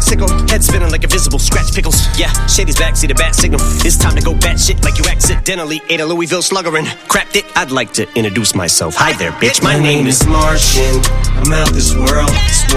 sickle. Head spinning like invisible scratch pickles. Yeah, Shady's back, see the bat signal. It's time to go bat shit like you accidentally ate a Louisville Slugger and cracked it. I'd like to introduce myself. Hi there, bitch. My name is Martian. I'm out this world.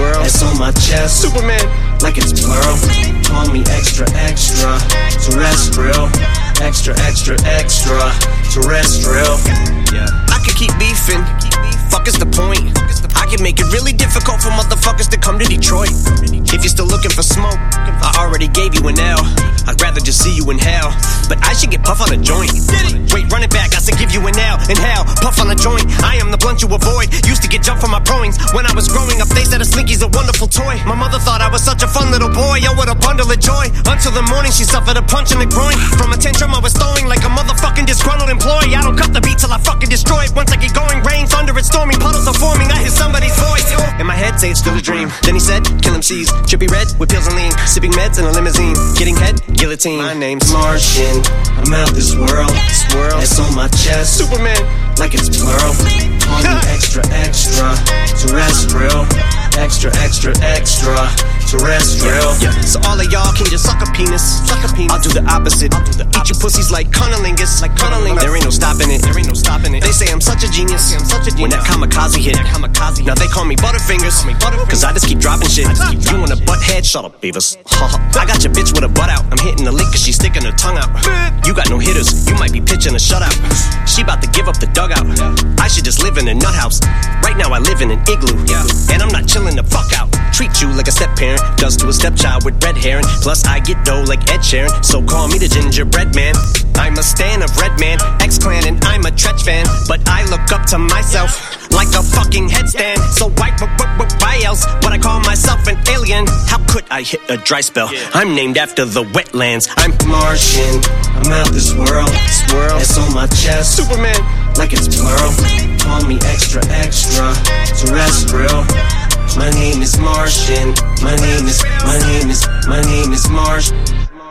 S on my chest. Superman. Like it's plural. Call me extra, extra. Terrestrial. Extra, extra, extra. Terrestrial. Yeah. I could keep beefing. Fuck is the point? I can make it really difficult for motherfuckers to come to Detroit. If you're still looking for smoke, I already gave you an L. I'd rather just see you in hell, but I should get puff on a joint. Wait, run it back, I said give you an L. Inhale, puff on a joint. I am the blunt you avoid. Used to get jumped from my poings. When I was growing up, they said a Slinky's a wonderful toy. My mother thought I was such a fun little boy. Yo, what a bundle of joy. Until the morning, she suffered a punch in the groin. From a tantrum, I was throwing like a motherfucking disgruntled employee. I don't cut the beat till I fucking destroy it. Once I get going, rain, thunder, and stormy puddles are forming. I hear somebody's voice. In my head, say it's still a dream. Then he said, kill MCs. Trippy red with pills and lean. Sipping meds in a limousine. Getting head, guillotine. My name's Martian. I'm out this world. S on my chest. Superman. Like it's plural. Call me extra, extra. Terrestrial. Extra, extra, extra. Terrestrial. Yeah. So all of y'all can just suck a penis. I'll do the opposite. Eat you pussies like cunnilingus. There ain't no stopping it. They say I'm such a genius. When that kamikaze hit. Now they call me Butterfingers. Cause I just keep dropping shit. You want a butt head? Shut up, Beavis. I got your bitch with a butt out. I'm hitting the lick cause she's sticking her tongue out. You got no hitters. You might be pitching a shutout. She about to give up the dugout. I should just live in a nut house. Right now I live in an igloo. And I'm not chilling the fuck out. Treat you like a step parent does to a stepchild with red hair. And plus I get dough like Ed Sheeran. So call me the gingerbread man. I'm a stan of Redman, X-Clan, and I'm a Tretch fan. But I look up to myself like a fucking headstand. So why else would I call myself an alien? How could I hit a dry spell? I'm named after the wetlands. I'm Martian. I'm out this world. S on my chest. Superman. Like it's plural. Call me extra, extra. Terrestrial. My name is Martian. My name is Martian.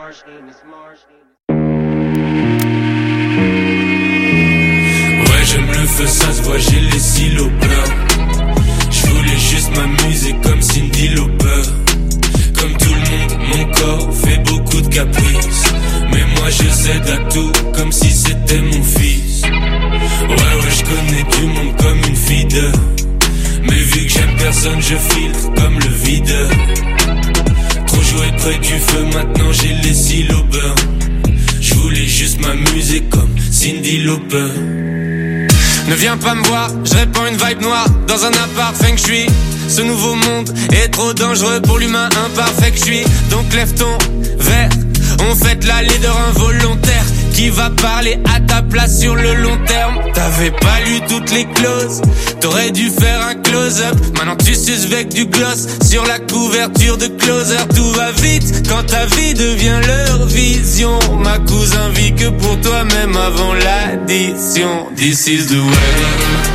Ouais, j'aime le feu, ça se voit, j'ai les silos pleins. J'voulais juste m'amuser comme Cyndi Lauper. Comme tout le monde, mon corps fait beaucoup de caprices. Mais moi je cède à tout comme si c'était mon fils. Ouais, je connais du monde comme une fille. Mais vu que j'aime personne, je filtre comme le videur. Trop joué près du feu, maintenant j'ai les silos beurre. J'voulais juste m'amuser comme Cyndi Lauper. Ne viens pas me voir, je répands une vibe noire dans un appart feng shui. Ce nouveau monde est trop dangereux pour l'humain imparfait que je suis. Donc lève ton verre, on fête la leader involontaire qui va parler à ta place sur le long terme. T'avais pas lu toutes les clauses, t'aurais dû faire un close-up. Maintenant tu suces avec du gloss sur la couverture de Closer. Tout va vite quand ta vie devient leur vision. Ma cousin vit que pour toi même avant l'addition. This is the way.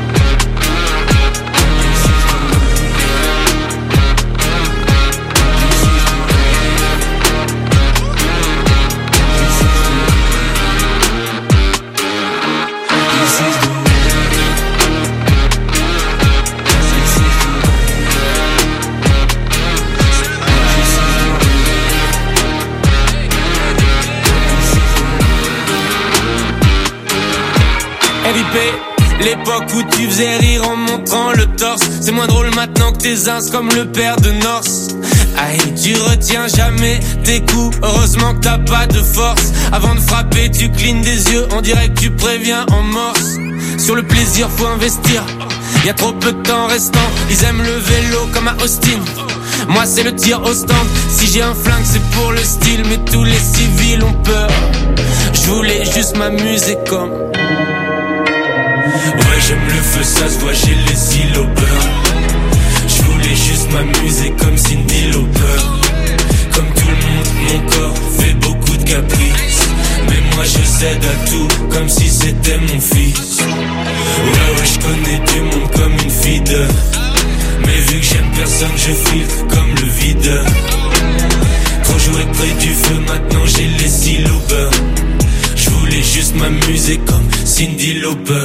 L'époque où tu faisais rire en montrant le torse, c'est moins drôle maintenant que tes ins comme le père de Norse. Aïe, tu retiens jamais tes coups, heureusement que t'as pas de force. Avant de frapper, tu clignes des yeux, on dirait que tu préviens en morse. Sur le plaisir, faut investir, y'a trop peu de temps restant. Ils aiment le vélo comme à Austin, moi c'est le tir au stand. Si j'ai un flingue, c'est pour le style, mais tous les civils ont peur. Je voulais juste m'amuser comme... Ouais, j'aime le feu, ça se voit, j'ai les silos beurre. J'voulais juste m'amuser comme Cyndi Lauper. Comme tout le monde, mon corps fait beaucoup de caprices. Mais moi je cède à tout comme si c'était mon fils. Ouais, j'connais du monde comme une fille de. Mais vu que j'aime personne, je filtre comme le videur. Trop joué près du feu, maintenant j'ai les silos beurre. J'voulais juste m'amuser comme Cyndi Lauper.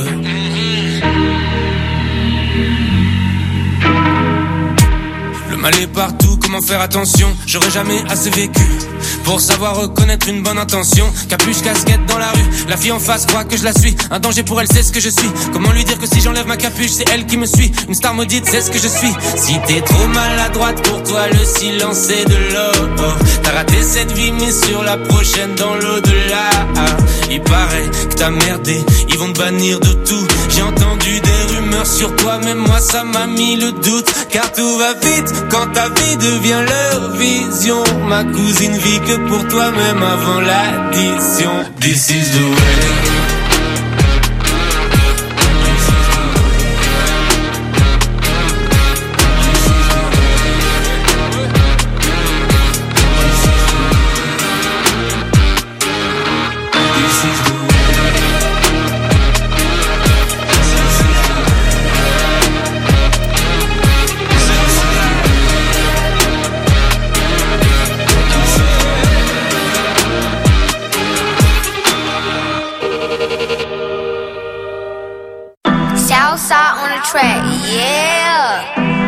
Aller partout, comment faire attention? J'aurais jamais assez vécu pour savoir reconnaître une bonne intention. Capuche, casquette dans la rue, la fille en face croit que je la suis. Un danger pour elle, c'est ce que je suis. Comment lui dire que si j'enlève ma capuche, c'est elle qui me suit? Une star maudite, c'est ce que je suis. Si t'es trop maladroite, pour toi le silence c'est de l'or. T'as raté cette vie, mais sur la prochaine dans l'au-delà. Il paraît que t'as merdé, ils vont te bannir de tout. J'ai entendu des rumeurs sur toi, même moi ça m'a mis le doute. Car tout va vite quand ta vie devient leur vision. Ma cousine vit que pour toi, même avant l'addition. This is the way. Southside on the track, yeah.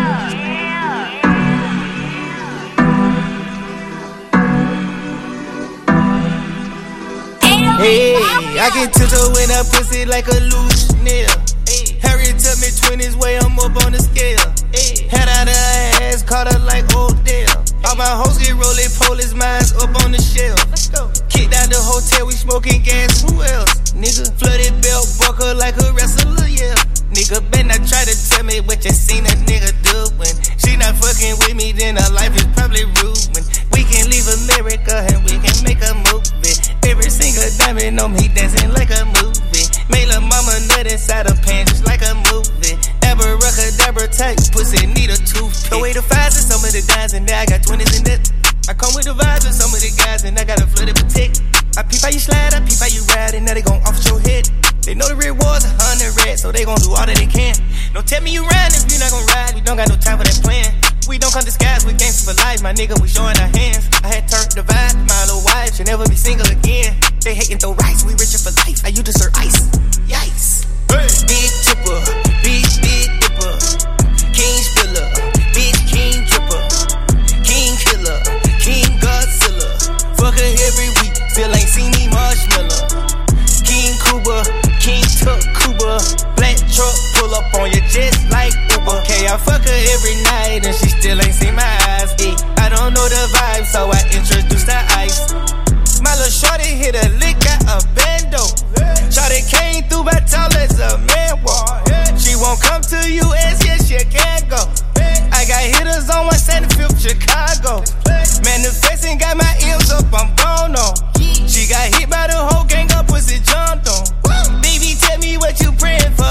Hey, I can tiptoe in that pussy like a loose nail. Harry took me 20s way, I'm up on the scale. Head out of her ass, caught her like Odell. All my hoes get rolling, police mines up on the shelf. Kicked out the hotel, we smoking gas, who else? Nigga, flooded belt buckle like a wrestler, yeah. Nigga, better not try to tell me what you seen a nigga doing. She not fucking with me, then her life is probably ruined. We can leave America and we can make a movie. Every single diamond on me dancing like a movie. Made la mama nut inside her pants just like a movie. Abracadabra type pussy need a toothpick. Throw away the fives and some of the dimes and now I got 20s in that. I come with the vibes with some of the guys and I got a flooded protect. I peep how you slide, I peep how you ride and now they gon' off your head. They know the rewards 100 rats, so they gon' do all that they can. Don't tell me you ride if you not gon' ride, we don't got no time for that plan. We don't come disguised with gangsters for life, my nigga, we showing our hands. I had turned the vibe, my little wife should never be single again. They hatin' throw rice, we richer for life, I used to serve ice. Yikes. Hey. Big tipper, big dipper, king spiller, big king dripper, king killer, king Godzilla. Fuck her every week, still ain't seen me marshmallow. King Cuba, King Tuck Cuba, black truck pull up on you just like Uber. Okay, I fuck her every night and she still ain't seen my eyes. I don't know the vibe, so I introduced the ice. My little shorty hit a lick, got a bando. Shorty came through by tall as a man walk. She won't come to US, yes she can go. I got hitters on 175th Chicago. Manifesting got my M's up, I'm gone on. She got hit by the whole gang up, pussy jumped on. Baby, tell me what you praying for.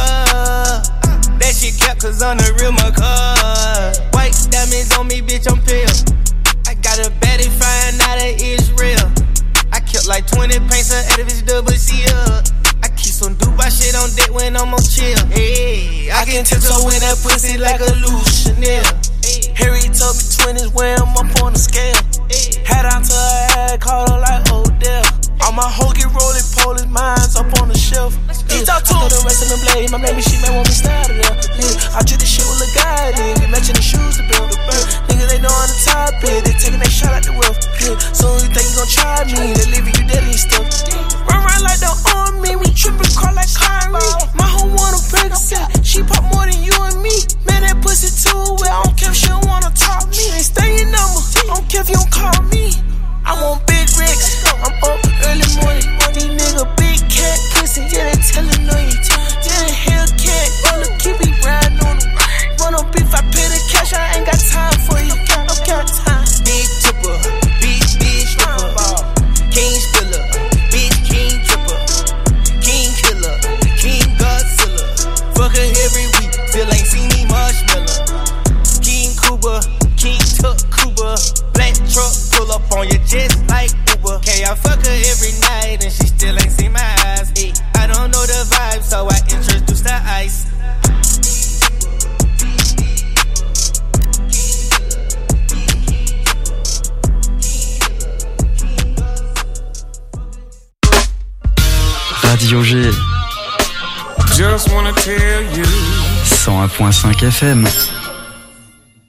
That shit kept cause I'm the real McCall. White diamonds on me, bitch, I'm pale. I got a baddie flying out of Israel. I kept like 20 paints out of his double seal. I keep some Dubai shit on deck when I'm on chill. Hey, I can tiptoe in that pussy like a loose Chanel. Harry told me 20s when I'm up on the scale. Head out to her head, called her like Odell. All my hoes get rolling, polish mines up on the shelf. I know the rest of them blade, my baby, she may want me started up. I treat this shit with a guy, nigga, matching the shoes to build. Nigga, they know on the top, they taking that shot at the whip. So you think you gon' try me, they leaving you dead and stuff. Run around like the army, we trippin' car like Kyrie. My hoe want a Percocet, she pop more than you and me. Man, that pussy too well, I don't care if she don't wanna talk me. Ain't stay your number, I don't care if you don't call me. I want big rigs, I'm up early morning. These nigga big cat pussy, yeah, they tellin' on you. Yeah, Hellcat, wanna keep me riding on them. Run on beef, I pay the cash, I ain't got time for you. I got time. Big tipper, big stripper, king spiller, big king dripper, king killer, king Godzilla. Fuck her every week, still ain't seen me marshmallow. King Cuba, King Tuck Cuba, black truck pull up on you just like Uber. Okay, I fuck her every night and she still ain't seen my eyes. I don't know the vibe, so I introduced the ice. Radio G. Just wanna tell you. 101.5 FM.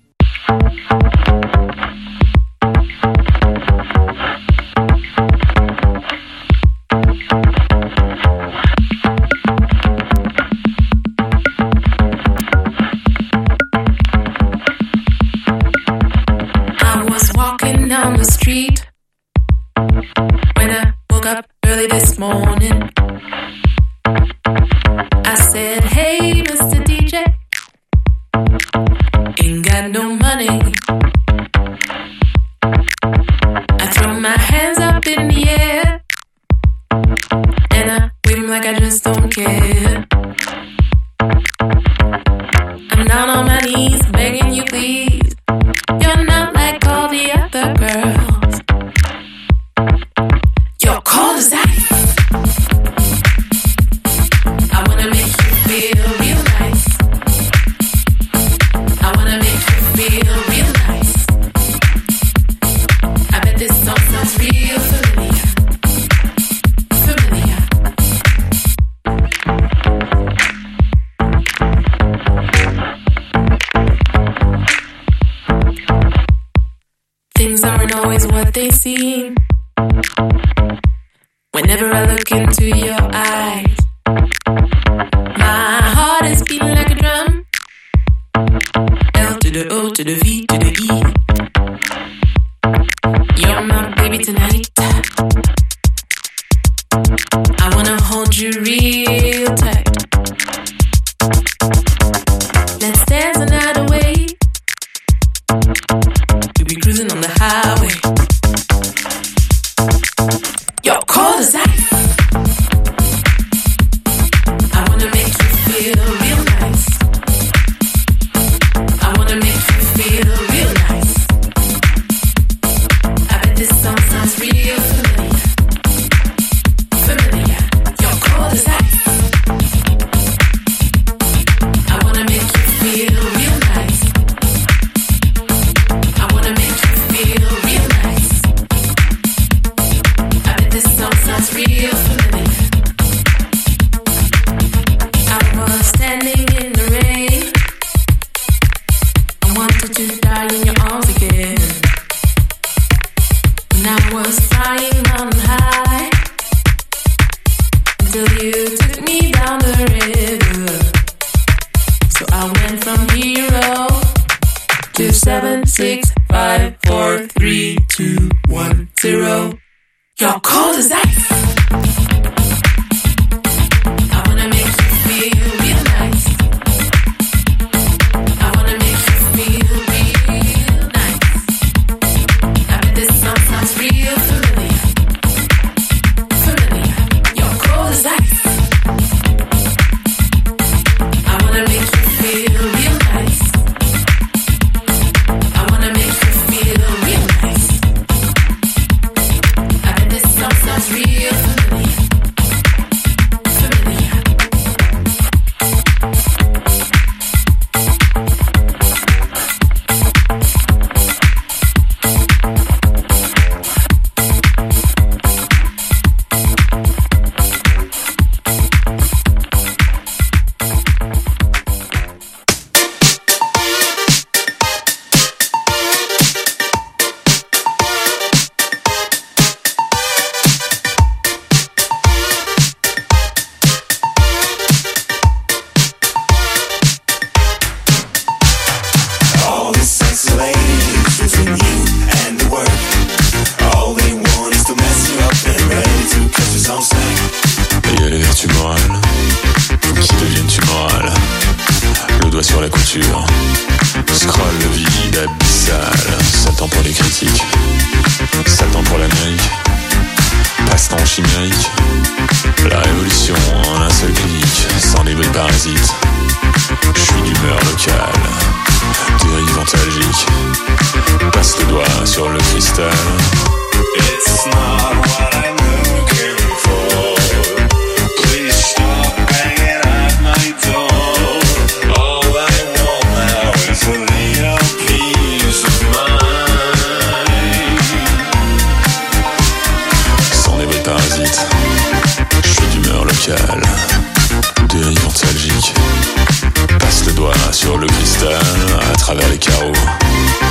Sur le cristal, à travers les carreaux.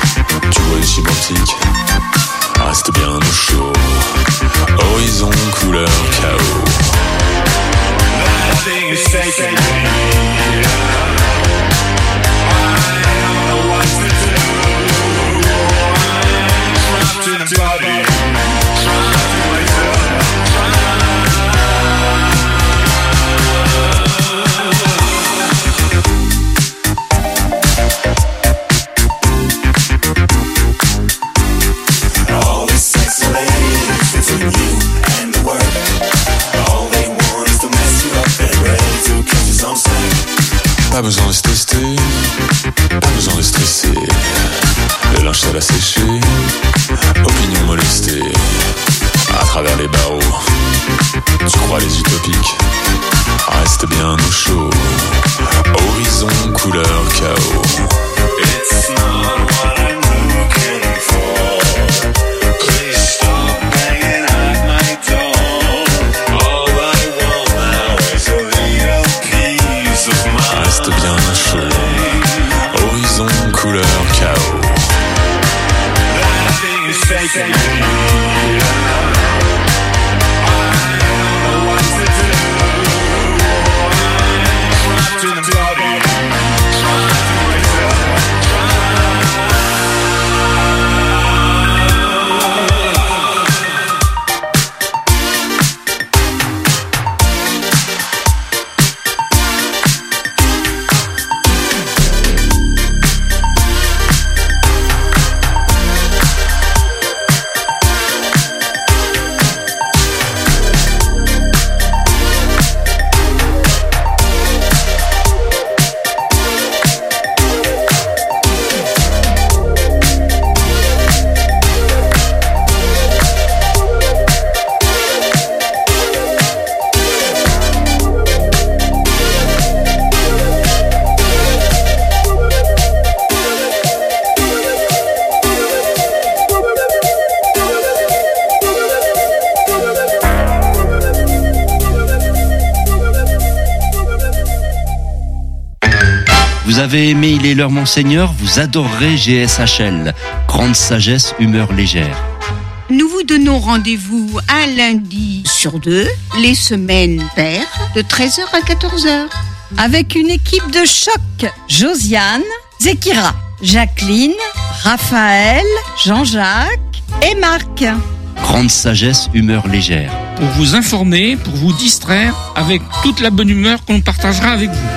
seul à sécher, opinion molestée, à travers les barreaux. Tu crois les utopiques? Reste bien au chaud. Horizon, couleur, chaos. It's not what I'm looking for. Please stop banging at my door. All I want now is a little piece of mind. Reste bien au chaud. Horizon, couleur, chaos. Nothing is fake. Vous avez aimé Il est l'heure Monseigneur, vous adorerez GSHL, grande sagesse, humeur légère. Nous vous donnons rendez-vous un lundi sur 2, les semaines paires, de 13h à 14h. Avec une équipe de choc, Josiane, Zekira, Jacqueline, Raphaël, Jean-Jacques et Marc. Grande sagesse, humeur légère. Pour vous informer, pour vous distraire, avec toute la bonne humeur qu'on partagera avec vous.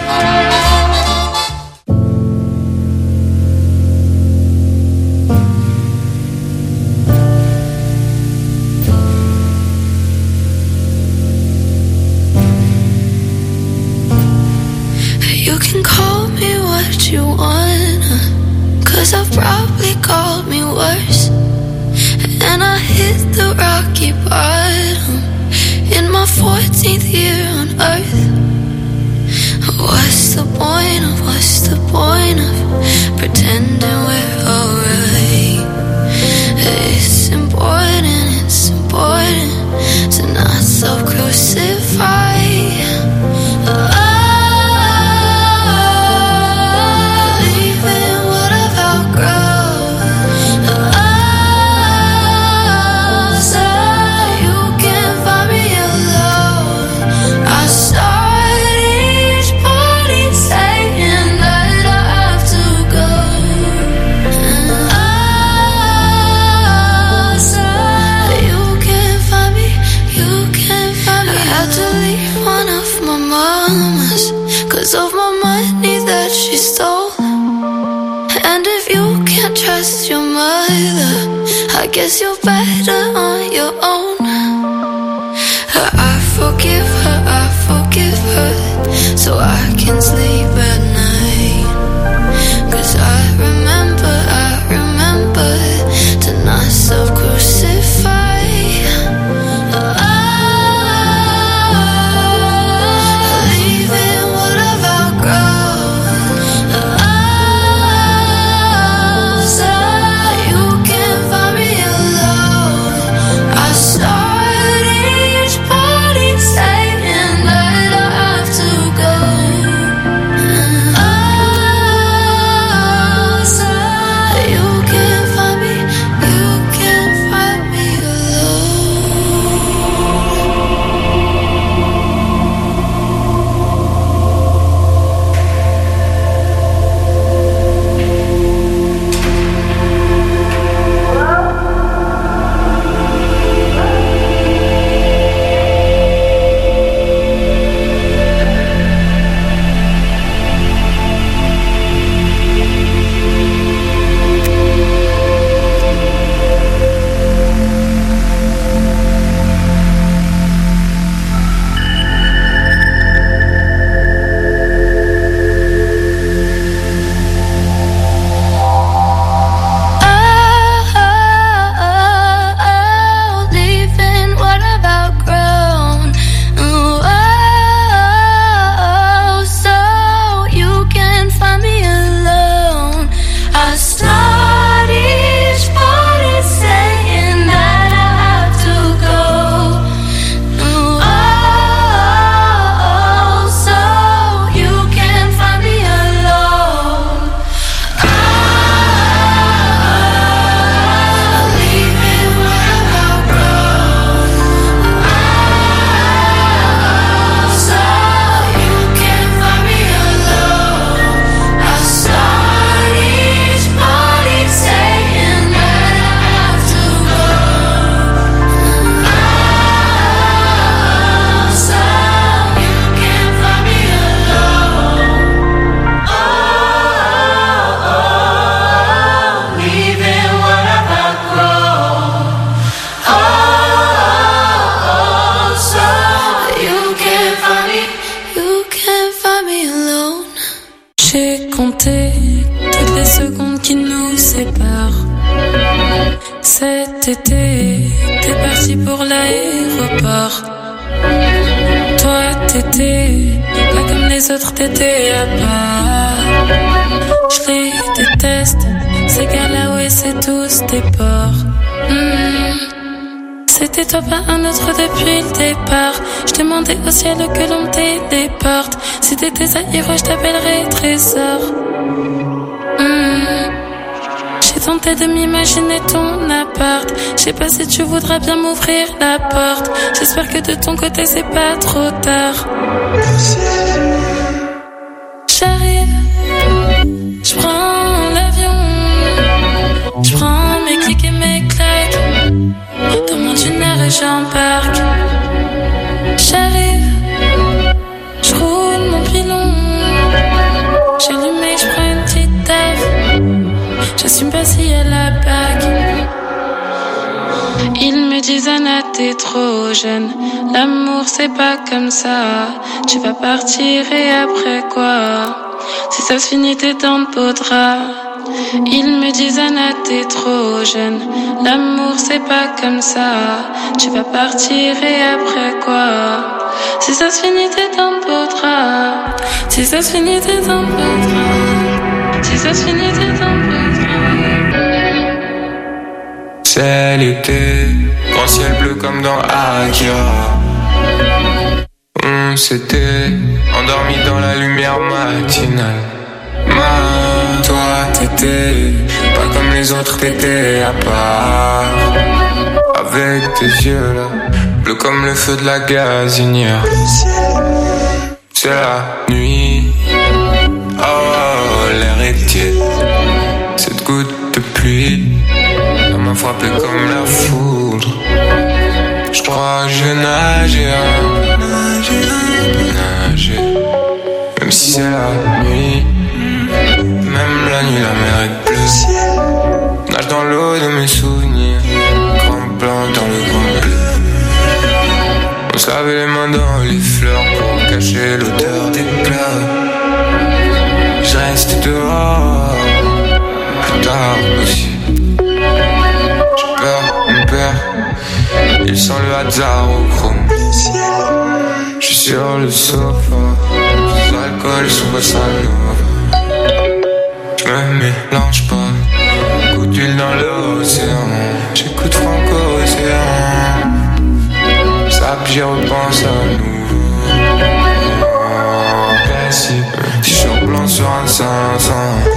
You can call me what you wanna, 'cause I've probably called me worse. And I hit the rocky bottom in my 14th year on earth. What's the point of pretending we're alright? It's important to not self-crucify. Of my money that she stole. And if you can't trust your mother, I guess you're better on your own. I forgive her, so I can sleep at night. 'Cause I remember to not self-crucify. sépare. Cet été, t'es parti pour l'aéroport. Toi, t'étais pas comme les autres, t'étais à part. Je les déteste, ces gars-là, ouais, c'est tous des porcs. C'était toi, pas un autre depuis le départ. Je demandais au ciel que l'on me téléporte. Si t'étais un héros, je t'appellerais trésor. J'ai tenté de m'imaginer ton appart. Je sais pas si tu voudras bien m'ouvrir la porte. J'espère que de ton côté c'est pas trop tard. J'arrive, je prends l'avion, je prends mes clics et mes claques. Dans mon tunnel et j'embarque. J'arrive, je roule mon pilon. J'allume et je prends une petite taf. J'assume pas si elle a bague. Ils me disent Anna t'es trop jeune. L'amour c'est pas comme ça. Tu vas partir et après quoi? Si ça se finit t'es dans le pot de drap. Ils me disent Anna t'es trop jeune. L'amour c'est pas comme ça. Tu vas partir et après quoi? Si ça se finit t'es dans le pot de drap. Si ça se finit t'es dans le pot de drap. Si ça se finit t'es dans le pot de drap. C'est l'été, grand ciel bleu comme dans Akira. On s'était endormi dans la lumière matinale. Toi t'étais pas comme les autres, t'étais à part. Avec tes yeux là, bleus comme le feu de la gazinière. C'est la nuit, oh l'air est tiède. Cette goutte de pluie m'a frappé comme la foudre. Je crois que je vais nager, même si c'est la nuit. Même la nuit la mer est bleue. Nage dans l'eau de mes souvenirs, grand blanc dans le grand bleu. On se lavait les mains dans les fleurs pour cacher l'odeur des pleurs. Je reste dehors, plus tard aussi. Mon père, il sent le hasard au chrome. Je suis sur le sofa, sous alcool, sous bossa nova. Je me mélange pas, coup d'huile dans l'océan. J'écoute Franco Océan. Ça j'y repense à nous. Classique, t-shirt blanc sur un 500.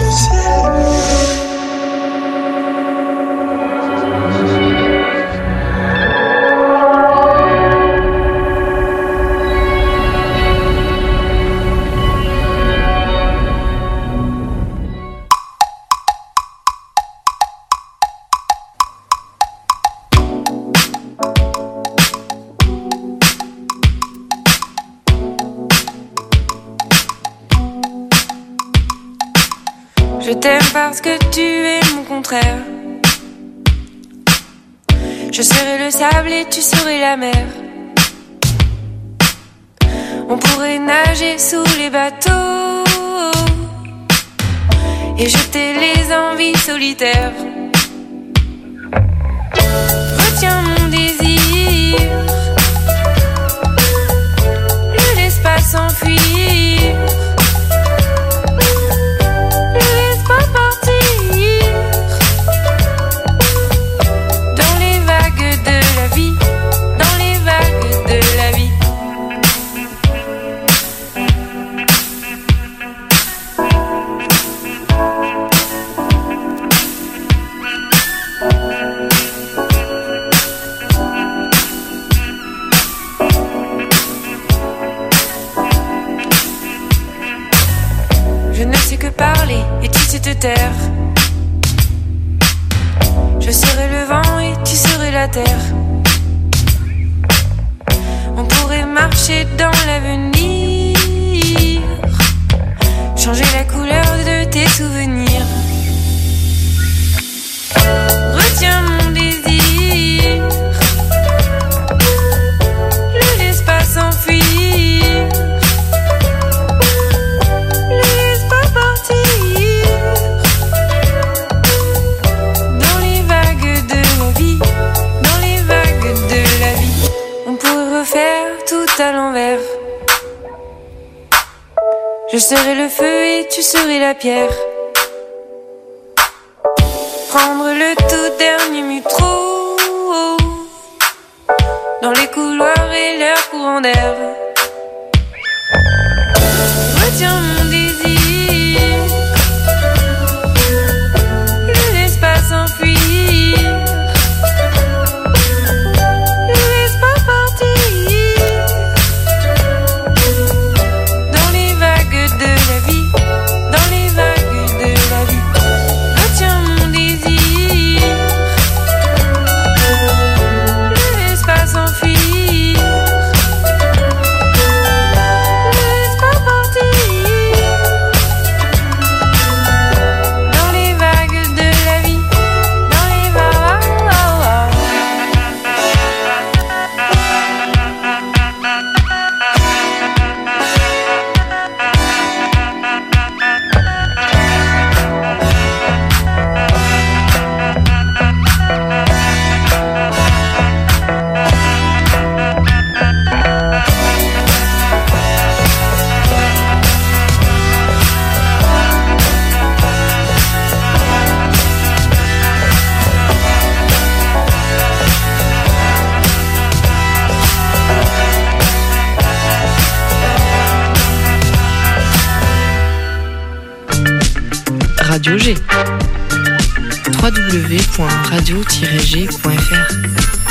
Je t'aime parce que tu es mon contraire. Je serai le sable et tu serais la mer. On pourrait nager sous les bateaux et jeter les envies solitaires. Retiens mon désir, ne laisse pas s'enfuir. Je serai le vent et tu serais la terre. On pourrait marcher dans l'avenir, changer la couleur de tes souvenirs. Retiens mon désir, ne laisse pas s'enfuir. Ne laisse pas partir. Je serai le feu et tu serais la pierre. Prendre le tout dernier métro dans les couloirs et leurs courants d'air. Retiens mon désir, le laisse pas s'enfuir. Radio G. www.radio-g.fr